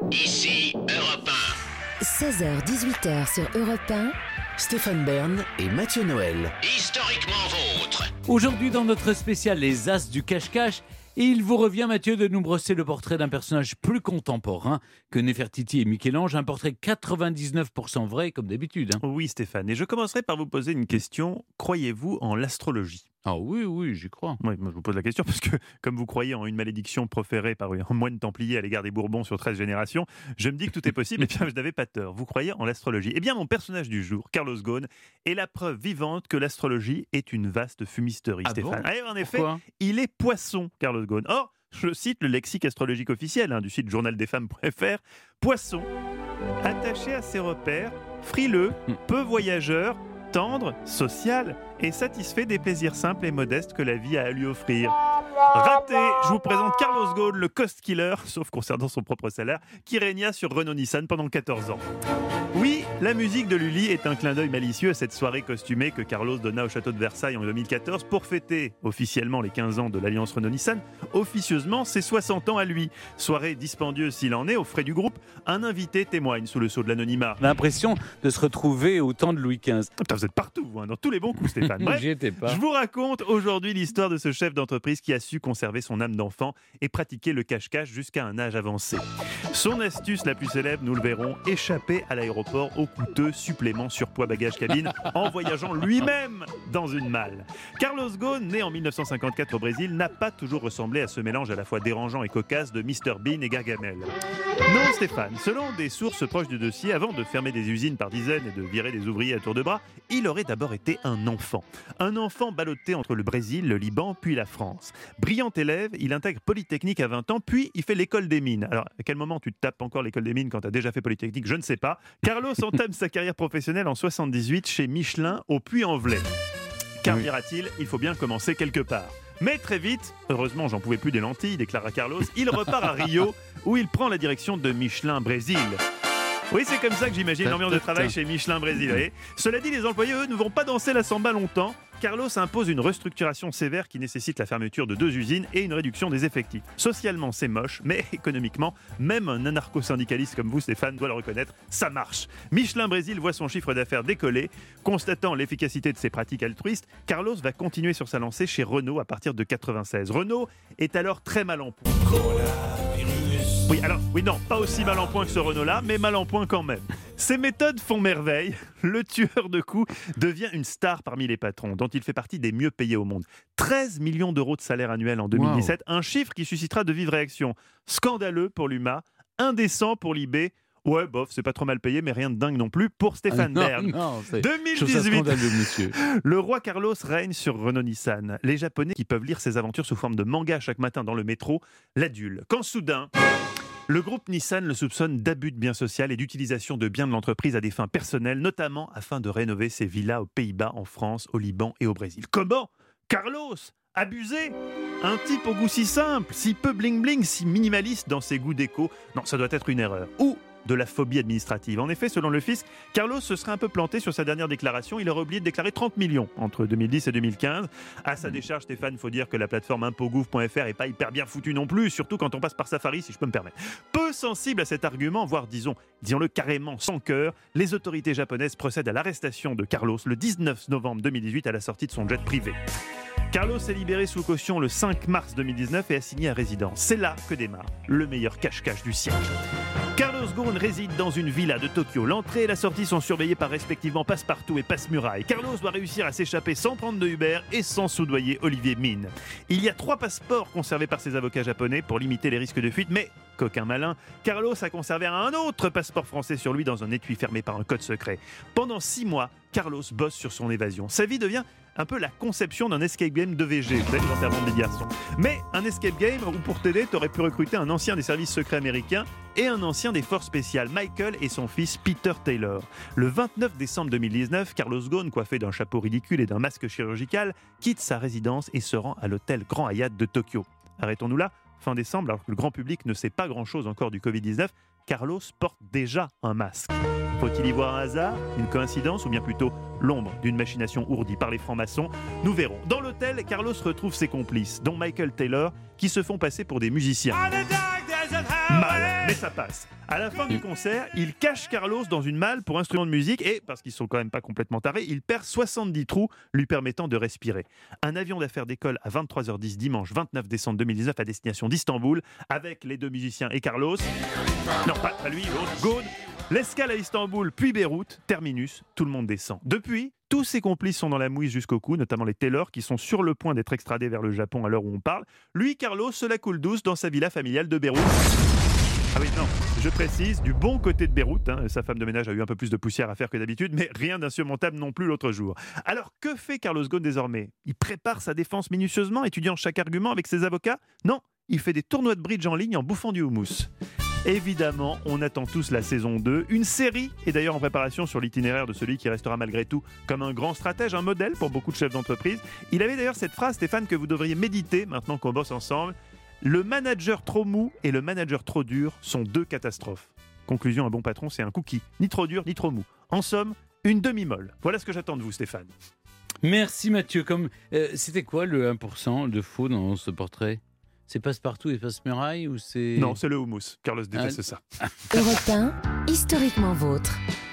Ici Europe 1. 16h-18h sur Europe 1. Stéphane Bern et Mathieu Noël. Historiquement vôtre. Aujourd'hui, dans notre spécial Les As du Cache-Cache, il vous revient, Mathieu, de nous brosser le portrait d'un personnage plus contemporain que Néfertiti et Michel-Ange. Un portrait 99% vrai, comme d'habitude. Oui, Stéphane. Et je commencerai par vous poser une question. Croyez-vous en l'astrologie ? Ah oui, j'y crois. Oui, moi je vous pose la question parce que, comme vous croyez en une malédiction proférée par un moine templier à l'égard des Bourbons sur 13 générations, je me dis que tout est possible et bien je n'avais pas tort. Vous croyez en l'astrologie ? Eh bien, mon personnage du jour, Carlos Ghosn, est la preuve vivante que l'astrologie est une vaste fumisterie, Stéphane. Bon ? Et en effet, Pourquoi ? il est poisson, Carlos Ghosn. Or, je cite le lexique astrologique officiel du site journaldesfemmes.fr, poisson, attaché à ses repères, frileux, peu voyageur, tendre, social et satisfait des plaisirs simples et modestes que la vie a à lui offrir. Raté, je vous présente Carlos Ghosn, le cost killer, sauf concernant son propre salaire, qui régna sur Renault-Nissan pendant 14 ans. Oui, la musique de Lully est un clin d'œil malicieux à cette soirée costumée que Carlos donna au château de Versailles en 2014 pour fêter officiellement les 15 ans de l'alliance Renault-Nissan, officieusement ses 60 ans à lui. Soirée dispendieuse s'il en est, aux frais du groupe, un invité témoigne sous le sceau de l'anonymat. L'impression de se retrouver au temps de Louis XV. Putain, vous êtes partout, vous, dans tous les bons coups, Stéphane. Bref, J'y étais pas. je vous raconte aujourd'hui l'histoire de ce chef d'entreprise qui a su conserver son âme d'enfant et pratiquer le cache-cache jusqu'à un âge avancé. Son astuce la plus célèbre, nous le verrons, échapper à l'aéroport au coûteux supplément surpoids bagage cabine en voyageant lui-même dans une malle. Carlos Ghosn, né en 1954 au Brésil, n'a pas toujours ressemblé à ce mélange à la fois dérangeant et cocasse de Mr Bean et Gargamel. Non, Stéphane, selon des sources proches du dossier, avant de fermer des usines par dizaines et de virer des ouvriers à tour de bras, il aurait d'abord été un enfant. Un enfant ballotté entre le Brésil, le Liban, puis la France. Brillant élève, il intègre Polytechnique à 20 ans, puis il fait l'école des mines. Alors, à quel moment tu te tapes encore l'école des mines quand tu as déjà fait Polytechnique ? Je ne sais pas. Carlos entame sa carrière professionnelle en 78 chez Michelin au Puy-en-Velay. Car dira-t-il, il faut bien commencer quelque part. Mais très vite, heureusement j'en pouvais plus des lentilles, déclara Carlos, il repart à Rio où il prend la direction de Michelin Brésil. Oui, c'est comme ça que j'imagine l'ambiance de travail chez Michelin Brésil. Voyez. Cela dit, les employés, eux, ne vont pas danser la samba longtemps. Carlos impose une restructuration sévère qui nécessite la fermeture de 2 usines et une réduction des effectifs. Socialement, c'est moche, mais économiquement, même un anarcho-syndicaliste comme vous, Stéphane, doit le reconnaître, ça marche. Michelin Brésil voit son chiffre d'affaires décoller. Constatant l'efficacité de ses pratiques altruistes, Carlos va continuer sur sa lancée chez Renault à partir de 96. Renault est alors très mal en point. Oui, non, pas aussi mal en point que ce Renault-là, mais mal en point quand même. Ses méthodes font merveille. Le tueur de coups devient une star parmi les patrons, dont il fait partie des mieux payés au monde. 13 millions d'euros de salaire annuel en 2017, un chiffre qui suscitera de vives réactions. Scandaleux pour l'UMA, indécent pour l'IB. Ouais, bof, c'est pas trop mal payé, mais rien de dingue non plus pour Stéphane Bern. Non, 2018, monsieur. le roi Carlos règne sur Renault-Nissan. Les Japonais qui peuvent lire ses aventures sous forme de manga chaque matin dans le métro l'adulent. Quand soudain, le groupe Nissan le soupçonne d'abus de biens sociaux et d'utilisation de biens de l'entreprise à des fins personnelles, notamment afin de rénover ses villas aux Pays-Bas, en France, au Liban et au Brésil. Comment ? Carlos ? Abusé ? Un type au goût si simple, si peu bling-bling, si minimaliste dans ses goûts déco ? Non, ça doit être une erreur. Ou de la phobie administrative. En effet, selon le fisc, Carlos se serait un peu planté sur sa dernière déclaration. Il aurait oublié de déclarer 30 millions entre 2010 et 2015. À sa décharge, Stéphane, il faut dire que la plateforme impogouv.fr n'est pas hyper bien foutue non plus, surtout quand on passe par Safari, si je peux me permettre. Peu sensible à cet argument, voire disons-le carrément sans cœur, les autorités japonaises procèdent à l'arrestation de Carlos le 19 novembre 2018 à la sortie de son jet privé. Carlos est libéré sous caution le 5 mars 2019 et assigné à résidence. C'est là que démarre le meilleur cache-cache du siècle. Carlos Ghosn réside dans une villa de Tokyo. L'entrée et la sortie sont surveillées par respectivement Passepartout et Passe-Muraille. Carlos doit réussir à s'échapper sans prendre de Uber et sans soudoyer Olivier Mine. Il y a 3 passeports conservés par ses avocats japonais pour limiter les risques de fuite, mais, coquin malin, Carlos a conservé un autre passeport français sur lui dans un étui fermé par un code secret. Pendant 6 mois, Carlos bosse sur son évasion. Sa vie devient un peu la conception d'un escape game de VG, vous savez, les enterrements des garçons. Mais un escape game où pour t'aider, t'aurais pu recruter un ancien des services secrets américains et un ancien des forces spéciales, Michael et son fils Peter Taylor. Le 29 décembre 2019, Carlos Ghosn, coiffé d'un chapeau ridicule et d'un masque chirurgical, quitte sa résidence et se rend à l'hôtel Grand Hyatt de Tokyo. Arrêtons-nous là. Fin décembre, alors que le grand public ne sait pas grand-chose encore du Covid-19, Carlos porte déjà un masque. Faut-il y voir un hasard, une coïncidence ou bien plutôt l'ombre d'une machination ourdie par les francs-maçons ? Nous verrons. Dans l'hôtel, Carlos retrouve ses complices, dont Michael Taylor, qui se font passer pour des musiciens. Mal, mais ça passe. À la fin du concert, il cache Carlos dans une malle pour instrument de musique et, parce qu'ils sont quand même pas complètement tarés, il perd 70 trous lui permettant de respirer. Un avion d'affaires décolle à 23h10 dimanche 29 décembre 2019 à destination d'Istanbul avec les deux musiciens et Carlos. Non, pas lui, l'autre, Gaude. L'escale à Istanbul, puis Beyrouth, terminus, tout le monde descend. Depuis, tous ses complices sont dans la mouise jusqu'au cou, notamment les Taylor qui sont sur le point d'être extradés vers le Japon à l'heure où on parle. Lui, Carlos, se la coule douce dans sa villa familiale de Beyrouth. Ah oui, non, je précise, du bon côté de Beyrouth. Sa femme de ménage a eu un peu plus de poussière à faire que d'habitude, mais rien d'insurmontable non plus l'autre jour. Alors, que fait Carlos Ghosn désormais ? Il prépare sa défense minutieusement, étudiant chaque argument avec ses avocats ? Non, il fait des tournois de bridge en ligne en bouffant du houmous. Évidemment, on attend tous la saison 2. Une série est d'ailleurs en préparation sur l'itinéraire de celui qui restera malgré tout comme un grand stratège, un modèle pour beaucoup de chefs d'entreprise. Il avait d'ailleurs cette phrase, Stéphane, que vous devriez méditer maintenant qu'on bosse ensemble. Le manager trop mou et le manager trop dur sont deux catastrophes. Conclusion, un bon patron, c'est un cookie, ni trop dur, ni trop mou. En somme, une demi-molle. Voilà ce que j'attends de vous, Stéphane. Merci Mathieu. C'était quoi le 1% de faux dans ce portrait ? C'est passe-partout et passe-muraille ou c'est... Non, c'est le houmous. Carlos déteste ça. Europe 1, historiquement vôtre.